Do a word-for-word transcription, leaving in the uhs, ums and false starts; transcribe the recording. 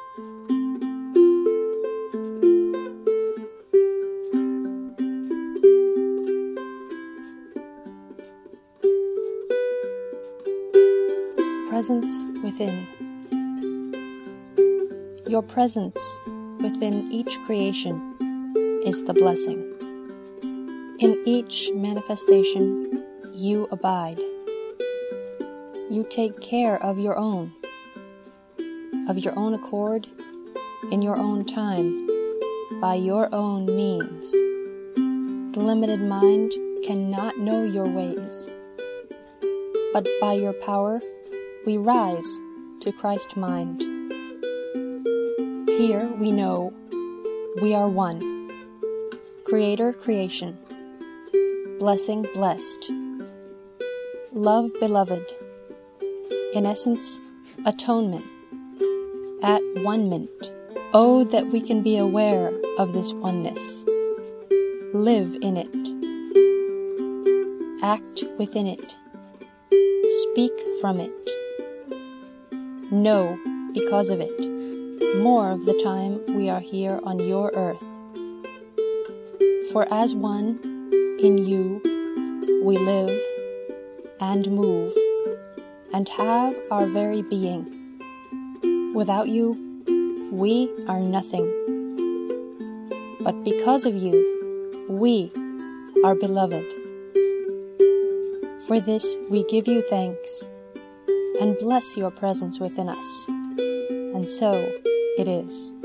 Presence within. Your presence within each creation is the blessing. In each manifestation, you abide. You take care of your own, of your own accord, in your own time, by your own means. The limited mind cannot know your ways, but by your power, we rise to Christ mind. Here we know we are one. Creator, creation. Blessing, blessed. Love, beloved. In essence, atonement. At one-ment. Oh, that we can be aware of this oneness. Live in it. Act within it. Speak from it. Know because of it, more of the time we are here on your earth. For as one, in you, we live and move and have our very being. Without you, we are nothing. But because of you, we are beloved. For this we give you thanks, and bless your presence within us. And so it is.